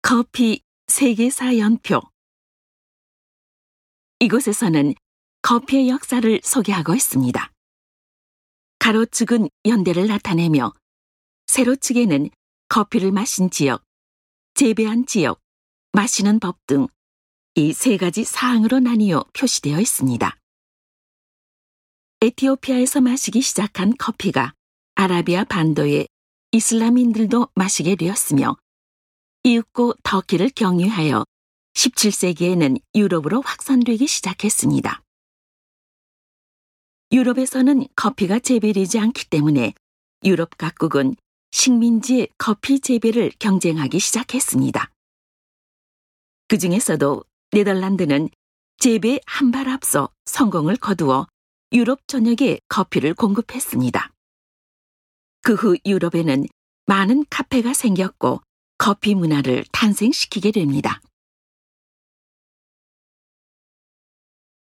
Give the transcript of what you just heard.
커피 세계사 연표. 이곳에서는 커피의 역사를 소개하고 있습니다. 가로축은 연대를 나타내며 세로축에는 커피를 마신 지역, 재배한 지역, 마시는 법 등 이 세 가지 사항으로 나뉘어 표시되어 있습니다. 에티오피아에서 마시기 시작한 커피가 아라비아 반도의 이슬람인들도 마시게 되었으며 이윽고 터키를 경유하여 17세기에는 유럽으로 확산되기 시작했습니다. 유럽에서는 커피가 재배되지 않기 때문에 유럽 각국은 식민지의 커피 재배를 경쟁하기 시작했습니다. 그 중에서도 네덜란드는 재배에 한 발 앞서 성공을 거두어 유럽 전역에 커피를 공급했습니다. 그 후 유럽에는 많은 카페가 생겼고 커피 문화를 탄생시키게 됩니다.